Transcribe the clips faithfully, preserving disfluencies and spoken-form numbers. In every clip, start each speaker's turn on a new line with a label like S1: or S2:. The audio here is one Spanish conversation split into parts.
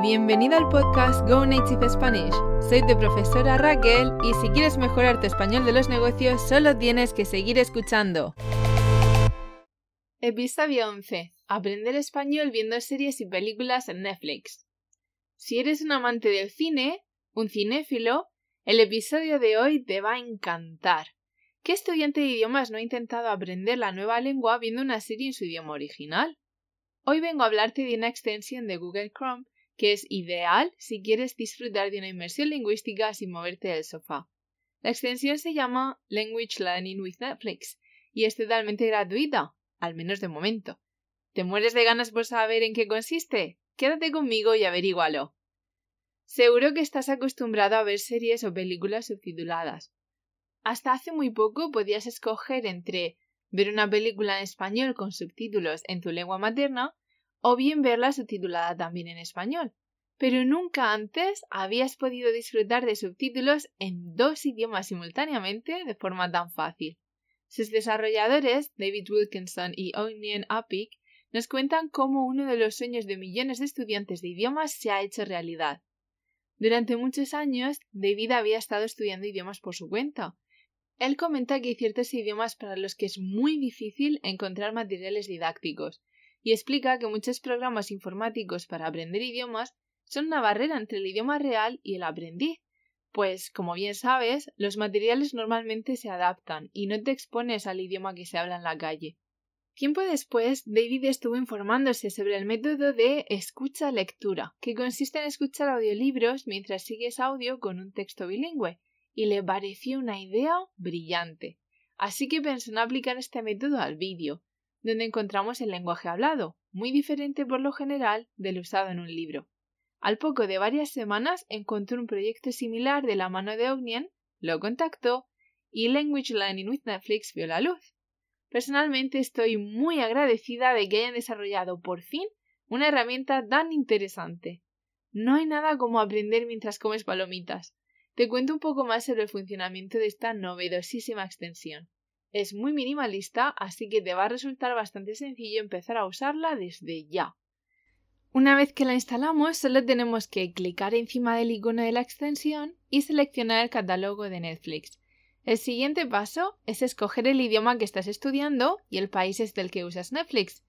S1: bienvenido al podcast Go Native Spanish. Soy tu profesora Raquel y si quieres mejorar tu español de los negocios, solo tienes que seguir escuchando. Episodio once. Aprender español viendo series y películas en Netflix. Si eres un amante del cine, un cinéfilo, el episodio de hoy te va a encantar. ¿Qué estudiante de idiomas no ha intentado aprender la nueva lengua viendo una serie en su idioma original? Hoy vengo a hablarte de una extensión de Google Chrome que es ideal si quieres disfrutar de una inmersión lingüística sin moverte del sofá. La extensión se llama Language Learning with Netflix y es totalmente gratuita, al menos de momento. ¿Te mueres de ganas por saber en qué consiste? Quédate conmigo y averígualo. Seguro que estás acostumbrado a ver series o películas subtituladas. Hasta hace muy poco podías escoger entre ver una película en español con subtítulos en tu lengua materna o bien verla subtitulada también en español, pero nunca antes habías podido disfrutar de subtítulos en dos idiomas simultáneamente de forma tan fácil. Sus desarrolladores, David Wilkinson y Onion Apic, nos cuentan cómo uno de los sueños de millones de estudiantes de idiomas se ha hecho realidad. Durante muchos años, David había estado estudiando idiomas por su cuenta. Él comenta que hay ciertos idiomas para los que es muy difícil encontrar materiales didácticos y explica que muchos programas informáticos para aprender idiomas son una barrera entre el idioma real y el aprendiz, pues, como bien sabes, los materiales normalmente se adaptan y no te expones al idioma que se habla en la calle. Tiempo después, David estuvo informándose sobre el método de escucha-lectura, que consiste en escuchar audiolibros mientras sigues audio con un texto bilingüe, y le pareció una idea brillante. Así que pensó en aplicar este método al vídeo, donde encontramos el lenguaje hablado, muy diferente por lo general del usado en un libro. Al poco de varias semanas encontró un proyecto similar de la mano de Onion, lo contactó y Language Learning with Netflix vio la luz. Personalmente estoy muy agradecida de que hayan desarrollado por fin una herramienta tan interesante. No hay nada como aprender mientras comes palomitas. Te cuento un poco más sobre el funcionamiento de esta novedosísima extensión. Es muy minimalista, así que te va a resultar bastante sencillo empezar a usarla desde ya. Una vez que la instalamos, solo tenemos que clicar encima del icono de la extensión y seleccionar el catálogo de Netflix. El siguiente paso es escoger el idioma que estás estudiando y el país es del que usas Netflix.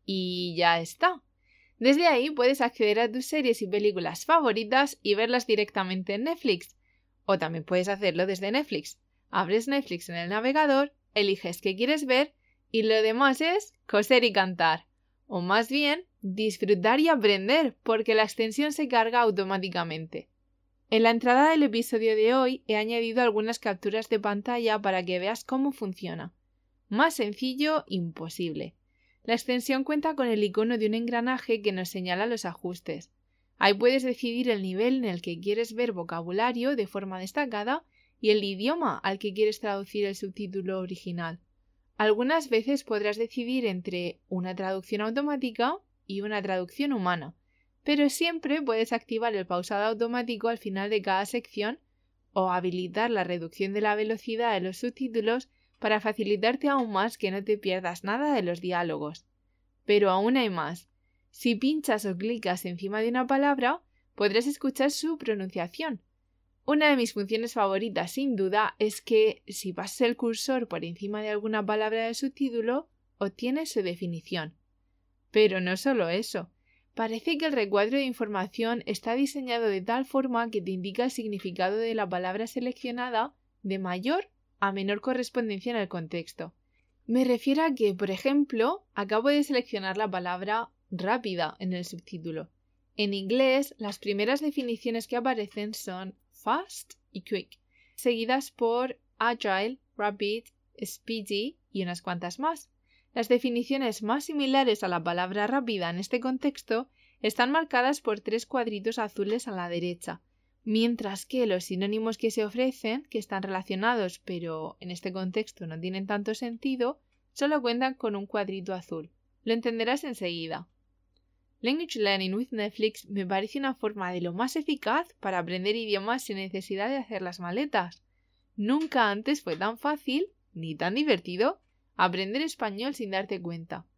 S1: Y ya está. Desde ahí puedes acceder a tus series y películas favoritas y verlas directamente en Netflix. O también puedes hacerlo desde Netflix. Abres Netflix en el navegador, eliges qué quieres ver y lo demás es coser y cantar. O más bien, disfrutar y aprender, porque la extensión se carga automáticamente. En la entrada del episodio de hoy he añadido algunas capturas de pantalla para que veas cómo funciona. Más sencillo, imposible. La extensión cuenta con el icono de un engranaje que nos señala los ajustes. Ahí puedes decidir el nivel en el que quieres ver vocabulario de forma destacada y el idioma al que quieres traducir el subtítulo original. Algunas veces podrás decidir entre una traducción automática y una traducción humana, pero siempre puedes activar el pausado automático al final de cada sección o habilitar la reducción de la velocidad de los subtítulos para facilitarte aún más que no te pierdas nada de los diálogos. Pero aún hay más. Si pinchas o clicas encima de una palabra, podrás escuchar su pronunciación. Una de mis funciones favoritas, sin duda, es que si pasas el cursor por encima de alguna palabra del subtítulo, obtienes su definición. Pero no solo eso. Parece que el recuadro de información está diseñado de tal forma que te indica el significado de la palabra seleccionada de mayor a menor correspondencia en el contexto. Me refiero a que, por ejemplo, acabo de seleccionar la palabra rápida en el subtítulo. En inglés, las primeras definiciones que aparecen son fast y quick, seguidas por agile, rapid, speedy y unas cuantas más. Las definiciones más similares a la palabra rápida en este contexto están marcadas por tres cuadritos azules a la derecha, mientras que los sinónimos que se ofrecen, que están relacionados pero en este contexto no tienen tanto sentido, solo cuentan con un cuadrito azul. Lo entenderás enseguida. Language Learning with Netflix me parece una forma de lo más eficaz para aprender idiomas sin necesidad de hacer las maletas. Nunca antes fue tan fácil, ni tan divertido, aprender español sin darte cuenta.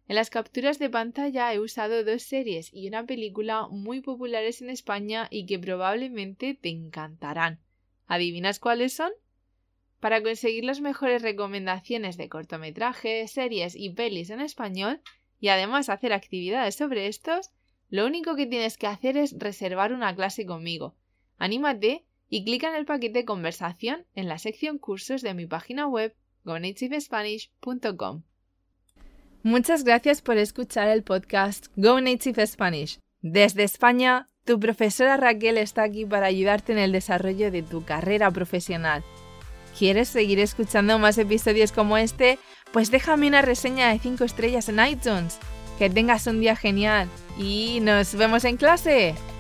S1: En las capturas de pantalla he usado dos series y una película muy populares en España y que probablemente te encantarán. ¿Adivinas cuáles son? Para conseguir las mejores recomendaciones de cortometrajes, series y pelis en español y además hacer actividades sobre estos, lo único que tienes que hacer es reservar una clase conmigo. Anímate y clica en el paquete conversación en la sección cursos de mi página web go native spanish punto com. Muchas gracias por escuchar el podcast Go Native Spanish. Desde España, tu profesora Raquel está aquí para ayudarte en el desarrollo de tu carrera profesional. ¿Quieres seguir escuchando más episodios como este? Pues déjame una reseña de cinco estrellas en iTunes. Que tengas un día genial y nos vemos en clase.